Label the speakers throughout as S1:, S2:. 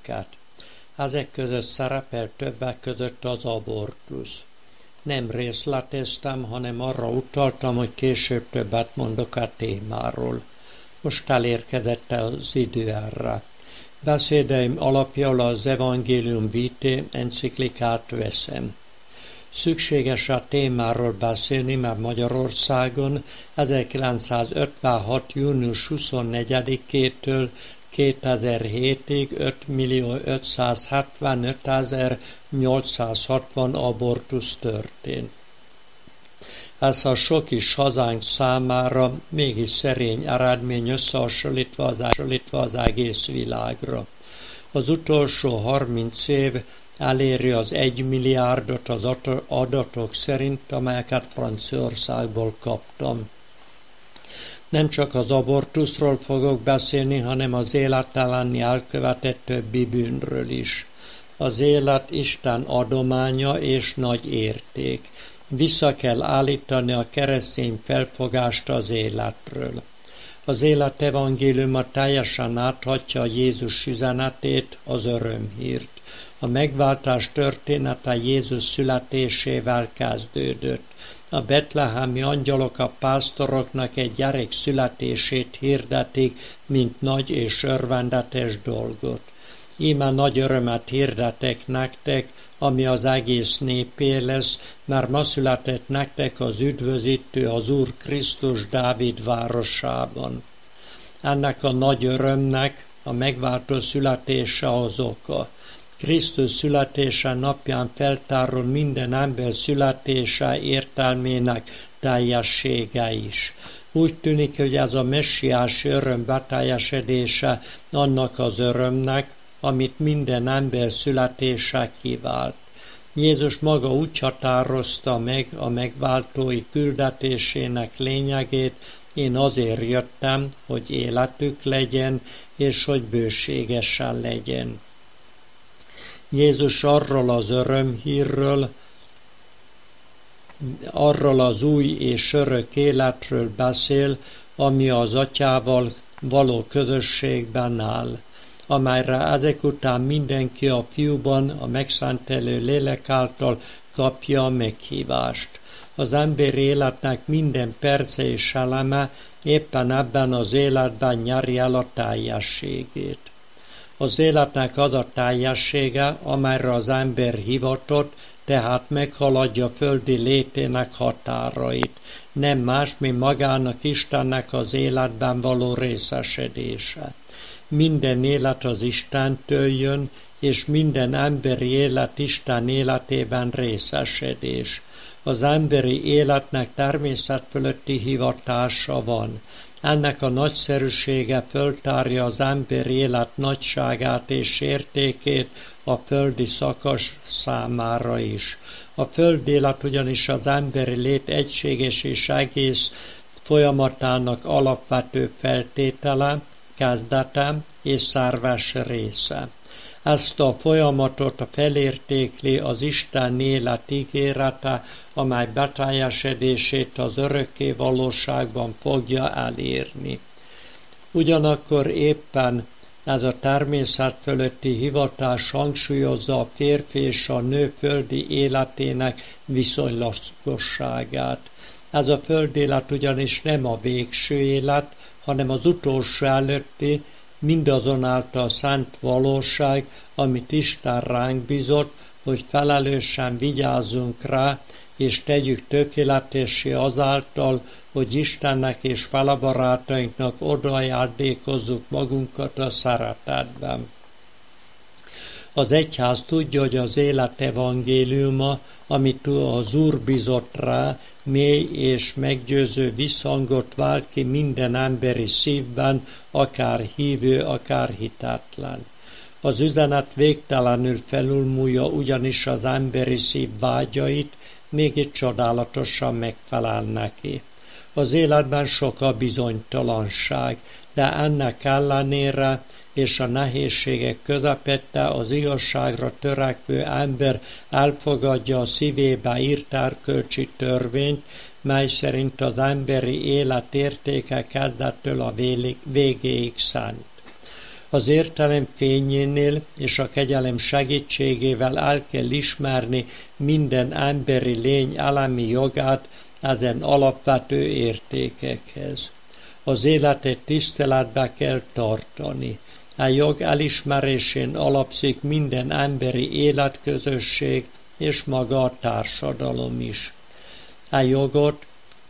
S1: értékeket. Ezek között szerepel többek között az abortusz. Nem részleteztem, hanem arra utaltam, hogy később többet mondok a témáról. Most elérkezett az idő erre. Beszédeim alapjául az Evangelium Vitae enciklikát veszem. Szükséges a témáról beszélni, mert Magyarországon 1956. június 24-től 2007-ig 5.575.860 abortusz történt. Ez a sok is hazánk számára mégis szerény eredmény összehasonlítva az egész világra. Az utolsó 30 év eléri az 1 milliárdot az adatok szerint, amelyeket Franciaországból kaptam. Nem csak az abortuszról fogok beszélni, hanem az élet elleni elkövetett többi bűnről is. Az élet Isten adománya és nagy érték. Vissza kell állítani a keresztény felfogást az életről. Az élet evangéliuma teljesen áthatja Jézus üzenetét, az örömhírt. A megváltás története Jézus születésével kezdődött. A betlehemi angyalok a pásztoroknak egy gyerek születését hirdetik, mint nagy és örvendetes dolgot. Íme nagy örömet hirdetek nektek, ami az egész népé lesz, mert ma született nektek az üdvözítő, az Úr Krisztus Dávid városában. Ennek a nagy örömnek a megváltó születése az oka. Krisztus születése napján feltárul minden ember születése értelmének teljessége is. Úgy tűnik, hogy ez a messiási öröm beteljesedése annak az örömnek, amit minden ember születése kivált. Jézus maga úgy határozta meg a megváltói küldetésének lényegét, én azért jöttem, hogy életük legyen, és hogy bőségesen legyen. Jézus arról az örömhírről, arról az új és örök életről beszél, ami az Atyával való közösségben áll, amelyre ezek után mindenki a Fiúban, a megszentelő Lélek által kapja a meghívást. Az emberi életnek minden perce és eleme éppen ebben az életben nyeri el a teljességét. Az életnek az a teljessége, amelyre az ember hivatott, tehát meghaladja földi létének határait. Nem más, mint magának Istennek az életben való részesedése. Minden élet az Istentől jön, és minden emberi élet Isten életében részesedés. Az emberi életnek természet fölötti hivatása van. Ennek a nagyszerűsége föltárja az emberi élet nagyságát és értékét a földi szakasz számára is. A földi élet ugyanis az emberi lét egységes és egész folyamatának alapvető feltétele, kezdete és szerves része. Ezt a folyamatot felértékli az Isten élet ígérete, amely beteljesedését az örökké valóságban fogja elérni. Ugyanakkor éppen ez a természet fölötti hivatás hangsúlyozza a férfi és a nő földi életének viszonylagosságát. Ez a földi élet ugyanis nem a végső élet, hanem az utolsó előtti, mindazonáltal szent valóság, amit Isten ránk bízott, hogy felelősen vigyázzunk rá, és tegyük tökéletessé azáltal, hogy Istennek és felebarátainknak odaajándékozzuk magunkat a szeretetben. Az egyház tudja, hogy az élet evangéliuma, amit az Úr bízott rá, mély és meggyőző visszhangot vált ki minden emberi szívben, akár hívő, akár hitetlen. Az üzenet végtelenül felülmúlja ugyanis az emberi szív vágyait, mégis csodálatosan megfelel neki. Az életben sok a bizonytalanság, de ennek ellenére és a nehézségek közepette az igazságra törekvő ember elfogadja a szívébe írt erkölcsi törvényt, mely szerint az emberi élet értéke kezdettől a végéig szent. Az értelem fényénél és a kegyelem segítségével el kell ismerni minden emberi lény elemi jogát ezen alapvető értékekhez. Az életet tiszteletbe kell tartani. A jog elismerésén alapszik minden emberi életközösség és maga a társadalom is. A jogot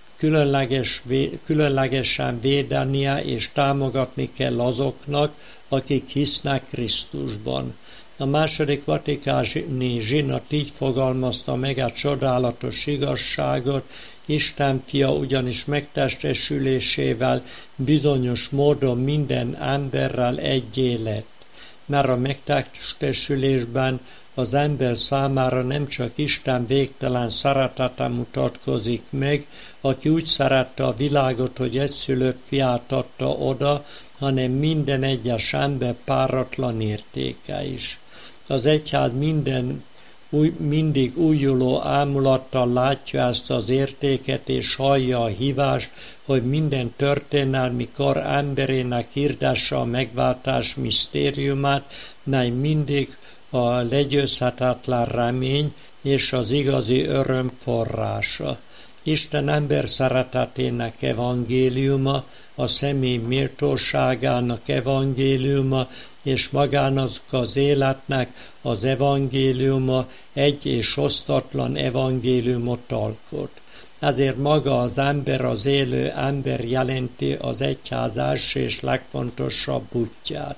S1: különlegesen védenie és támogatni kell azoknak, akik hisznek Krisztusban. A második vatikáni zsinat így fogalmazta meg a csodálatos igazságot: Isten fia ugyanis megtestesülésével bizonyos módon minden emberrel egyé lett, mert a megtestesülésben az ember számára nem csak Isten végtelen szeretete mutatkozik meg, aki úgy szerette a világot, hogy egyszülött fiát adta oda, hanem minden egyes ember páratlan értéke is. Az egyház mindig újuló ámulattal látja ezt az értéket, és hallja a hívást, hogy minden történelmi kor emberének hirdesse a megváltás misztériumát, mely mindig a legyőzhetetlen remény és az igazi öröm forrása. Isten ember szeretetének evangéliuma, a személy méltóságának evangéliuma, és magának az életnek az evangéliuma egy és osztatlan evangéliumot alkot. Ezért maga az ember, az élő ember jelenti az egyház első és legfontosabb útját.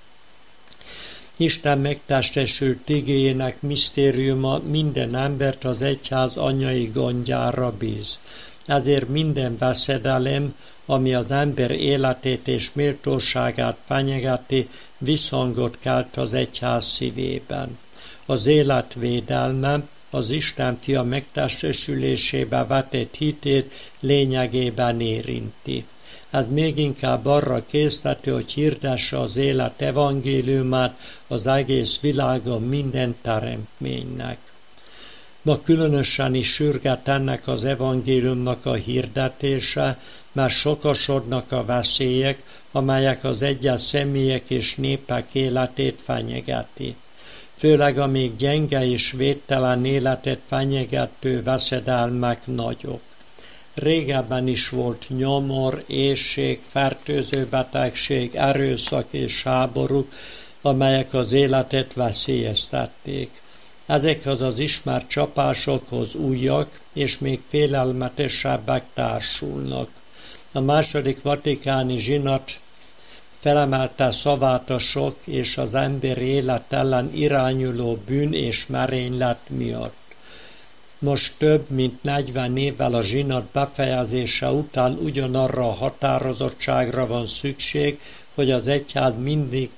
S1: Isten megtestesült igéjének misztériuma minden embert az egyház anyai gondjára bíz. Ezért minden veszedelem, ami az ember életét és méltóságát fenyegeti, visszhangot kelt az egyház szívében. Az élet védelme az Isten fia megtestesülésébe vetett hitét lényegében érinti. Ez még inkább arra készteti, hogy hirdesse az élet evangéliumát az egész világon minden teremtménynek. Ma különösen is sürget ennek az evangéliumnak a hirdetése, mert sokasodnak a veszélyek, amelyek az egyes személyek és népek életét fenyegeti. Főleg a még gyenge és védtelen életet fenyegető veszedelmek nagyok. Régebben is volt nyomor, éhség, fertőző betegség, erőszak és háborúk, amelyek az életet veszélyeztették. Ezekhez az ismert csapásokhoz újak és még félelmetesebbek társulnak. A második vatikáni zsinat felemelte szavát a sok és az emberi élet ellen irányuló bűn és merénylet miatt. Most több mint 40 évvel a zsinat befejezése után ugyanarra a határozottságra van szükség, hogy az egyház mindig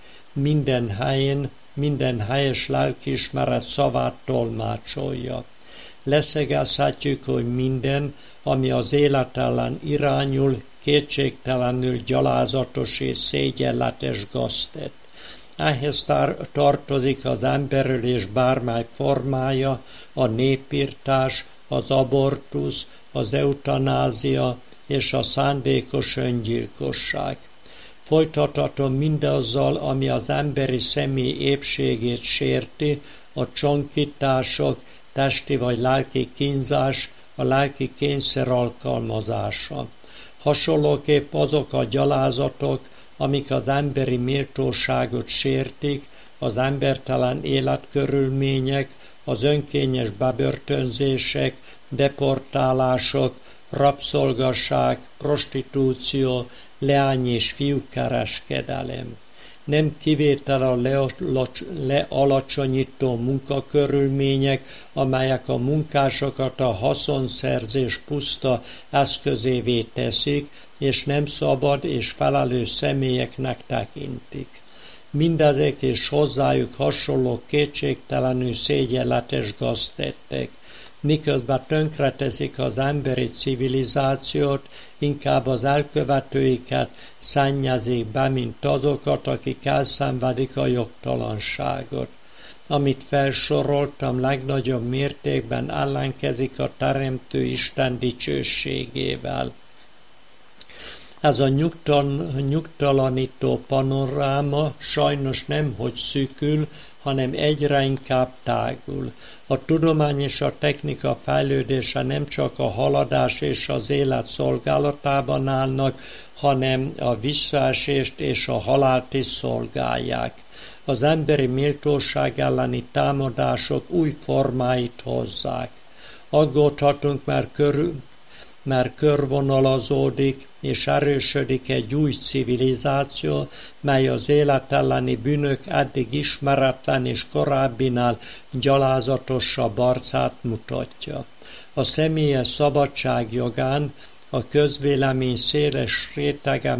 S1: minden helyes lelkiismeret szavát tolmácsolja. Leszögezhetjük, hogy minden, ami az élet ellen irányul, kétségtelenül gyalázatos és szégyenletes gaztett. Ehhez tartozik az emberölés bármely formája, a népirtás, az abortusz, az eutanázia és a szándékos öngyilkosság. Folytathatom mindazzal, ami az emberi személy épségét sérti, a csonkítások, testi vagy lelki kínzás, a lelki kényszer alkalmazása. Hasonlóképp azok a gyalázatok, amik az emberi méltóságot sértik, az embertelen életkörülmények, az önkényes bebörtönzések, deportálások, rabszolgaság, prostitúció, leány- és fiúkereskedelem. Nem kivétel a lealacsonyító munkakörülmények, amelyek a munkásokat a haszonszerzés puszta eszközévé teszik, és nem szabad és felelős személyeknek tekintik. Mindezek és hozzájuk hasonló kétségtelenül szégyenletes gaztettek. Miközben tönkreteszik az emberi civilizációt, inkább az elkövetőiket szennyezik be, mint azokat, akik elszenvedik a jogtalanságot. Amit felsoroltam, legnagyobb mértékben ellenkezik a Teremtő Isten dicsőségével. Ez a nyugtalanító panoráma sajnos nemhogy szűkül, hanem egyre inkább tágul. A tudomány és a technika fejlődése nem csak a haladás és az élet szolgálatában állnak, hanem a visszaesést és a halált is szolgálják. Az emberi méltóság elleni támadások új formáit hozzák. Aggódhatunk, mert körvonalazódik és erősödik egy új civilizáció, mely az élet elleni bűnök eddig ismeretlen és korábbinál gyalázatosabb arcát mutatja. A személyes szabadság jogán a közvélemény széles rétege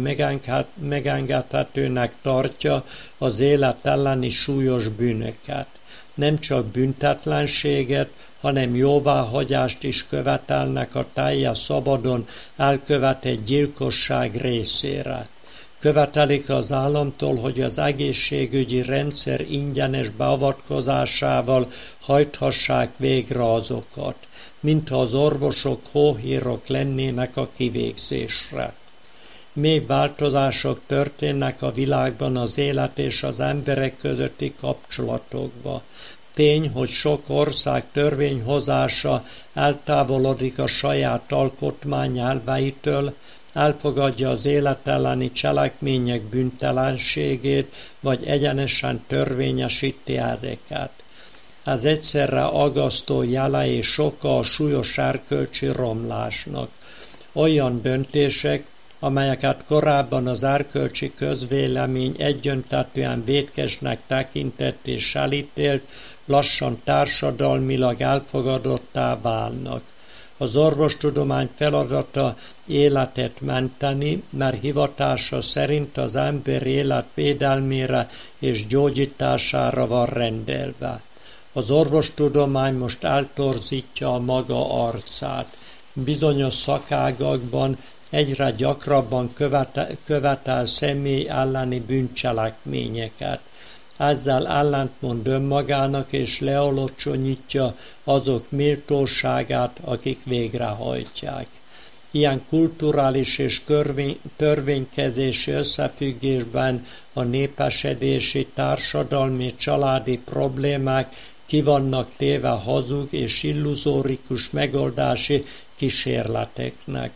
S1: megengedhetőnek tartja az élet elleni súlyos bűnöket. Nem csak büntetlenséget, hanem jóváhagyást is követelnek a teljes szabadon elkövetett gyilkosság részére. Követelik az államtól, hogy az egészségügyi rendszer ingyenes beavatkozásával hajthassák végre azokat, mintha az orvosok hóhírok lennének a kivégzésre. Mély változások történnek a világban az élet és az emberek közötti kapcsolatokba. Tény, hogy sok ország törvényhozása eltávolodik a saját alkotmány elveitől, elfogadja az élet elleni cselekmények bűntelenségét, vagy egyenesen törvényesíti ezeket. Ez egyszerre aggasztó jele és oka a súlyos erkölcsi romlásnak. Olyan döntések, amelyeket korábban az erkölcsi közvélemény egyöntetűen vétkesnek tekintett és elítélt, lassan társadalmilag elfogadottá válnak. Az orvostudomány feladata életet menteni, mert hivatása szerint az ember élet védelmére és gyógyítására van rendelve. Az orvostudomány most eltorzítja a maga arcát. Bizonyos szakágakban egyre gyakrabban követel személy elleni bűncselekményeket. Ezzel ellentmond önmagának és lealacsonyítja azok méltóságát, akik végrehajtják. Ilyen kulturális és törvénykezési összefüggésben a népesedési, társadalmi, családi problémák ki vannak téve hazug és illuzórikus megoldási kísérleteknek.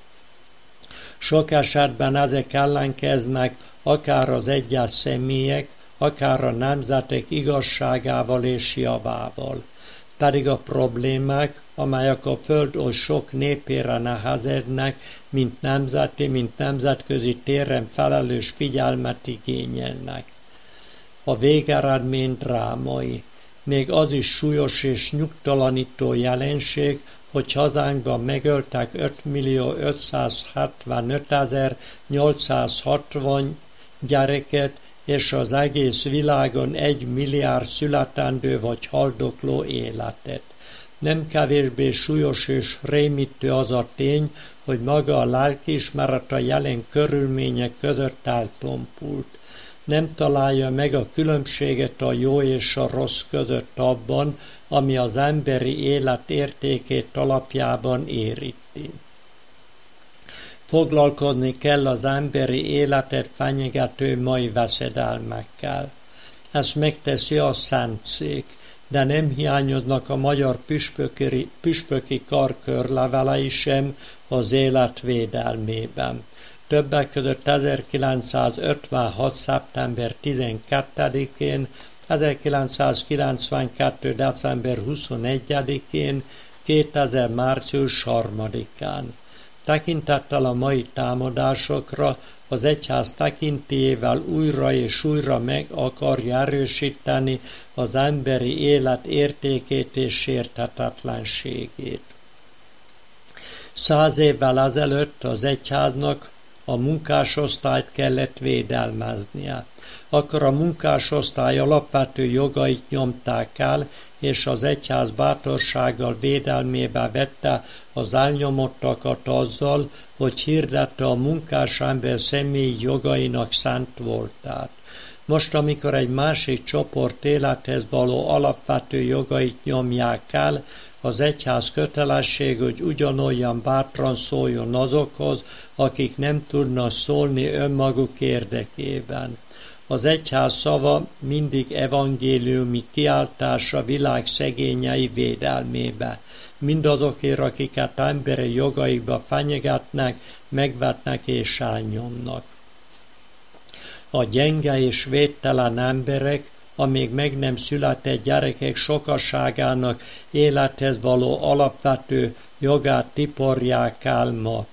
S1: Sok esetben ezek ellenkeznek akár az egyes személyek, akár a nemzetek igazságával és javával. Pedig a problémák, amelyek a föld oly sok népére nehezednek, mint nemzeti, mint nemzetközi téren felelős figyelmet igényelnek. A végeredmény drámai. Még az is súlyos és nyugtalanító jelenség, hogy hazánkban megöltek 5.575.860 gyereket, és az egész világon 1 milliárd születendő vagy haldokló életet. Nem kevésbé súlyos és rémítő az a tény, hogy maga a lelkiismeret a jelen körülmények között eltompult. Nem találja meg a különbséget a jó és a rossz között abban, ami az emberi élet értékét alapjában érinti. Foglalkozni kell az emberi életet fenyegető mai veszedelmekkel. Ezt megteszi a Szentszék, de nem hiányoznak a magyar püspöki kar körlevelei sem az élet védelmében. Többek között 1956. szeptember 12-én, 1992. december 21-én, 2000. március 3-án. Tekintettel a mai támadásokra az egyház tekintélyével újra és újra meg akarja erősíteni az emberi élet értékét és sérthetetlenségét. 100 évvel ezelőtt az egyháznak a munkásosztályt kellett védelmeznie. Akkor a munkásosztály alapvető jogait nyomták el, és az egyház bátorsággal védelmébe vette az elnyomottakat azzal, hogy hirdette a munkás ember személyi jogainak szent voltát. Most, amikor egy másik csoport élethez való alapvető jogait nyomják el, az egyház kötelesség, hogy ugyanolyan bátran szóljon azokhoz, akik nem tudnak szólni önmaguk érdekében. Az egyház szava mindig evangéliumi kiáltása világ szegényei védelmébe, mindazokért, akiket emberi jogaikba fenyegetnek, megvetnek és elnyomnak. A gyenge és védtelen emberek, amíg meg nem született gyerekek sokaságának élethez való alapvető jogát tiporják el ma.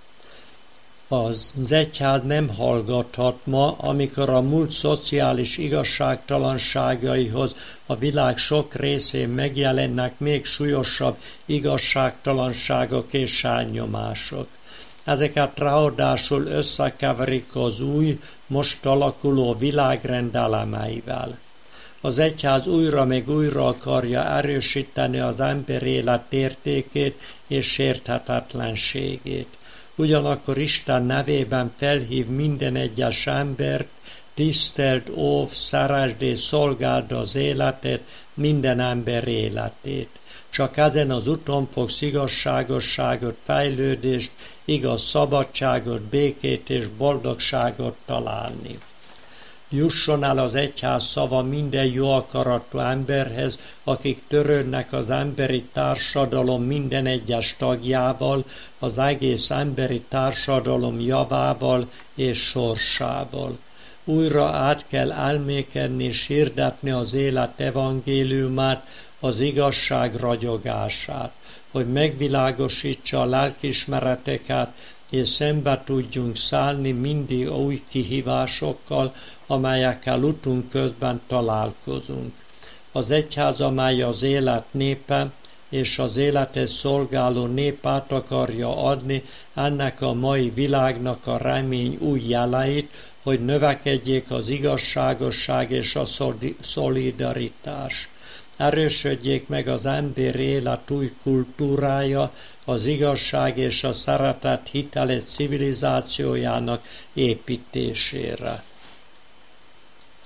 S1: Az egyház nem hallgathat ma, amikor a múlt szociális igazságtalanságaihoz a világ sok részén megjelennek még súlyosabb igazságtalanságok és elnyomások. Ezeket ráadásul összekeverik az új, most alakuló világrend elemeivel. Az egyház újra meg újra akarja erősíteni az ember élet értékét és sérthetetlenségét. Ugyanakkor Isten nevében felhív minden egyes embert, tiszteld, óv, szeresd és szolgáld az életet, minden ember életét. Csak ezen az úton fogsz igazságosságot, fejlődést, igaz szabadságot, békét és boldogságot találni. Jusson el az egyház szava minden jó akaratú emberhez, akik törődnek az emberi társadalom minden egyes tagjával, az egész emberi társadalom javával és sorsával. Újra át kell elmékedni és hirdetni az élet evangéliumát, az igazság ragyogását, hogy megvilágosítsa a lelkiismereteket, és szembe tudjunk szállni mindig új kihívásokkal, amelyekkel utunk közben találkozunk. Az egyház, amely az élet népe, és az életet szolgáló népát akarja adni ennek a mai világnak a remény új jeleit, hogy növekedjék az igazságosság és a szolidaritás. Erősödjék meg az ember élet új kultúrája, az igazság és a szeretet hiteles civilizációjának építésére.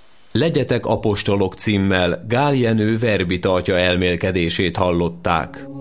S2: Legyetek apostolok címmel Gál Jenő verbi tartja elmélkedését hallották.